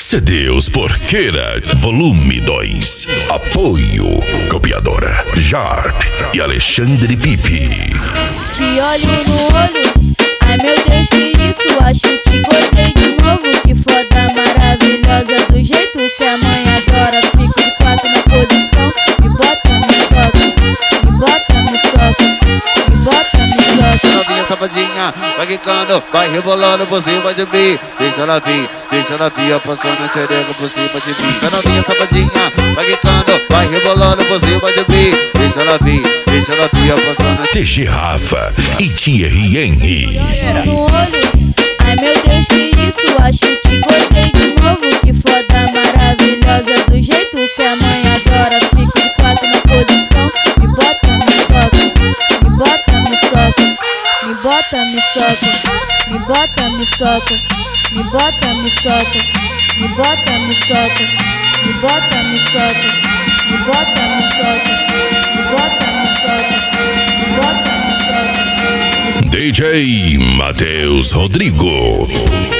CDs Porqueira, volume 2. Apoio, copiadora Jarp e Alexandre Pipe. Te olho no olho, ai meu Deus, que isso? Acho que gostei de novo. Que foda maravilhosa, do jeito que a mãe adora. Fico de quatro na posição, me bota, me soca, me bota, me soca, me bota, me soca. Novinha safadinha, vai quicando, vai rebolando por cima de mim. Deixa ela vir, passando xereca por cima de mim. A novinha safadinha, vai quicando, vai rebolando por cima de mim. Deixa ela vir, passando. TG Rafa e Thierry Henry. No olho, ai meu Deus, que isso? Acho que gostei de novo. Que foda maravilhosa, do jeito que a mãe adora. Fico de quatro na posição, me bota, me soca, me bota, me soca, me bota, me soca, me bota, me soca, me bota, me soca, me bota, me soca, me bota, me soca, me bota, me soca, me bota, me soca, me bota, me soca. DJ Matheus Rodrigo.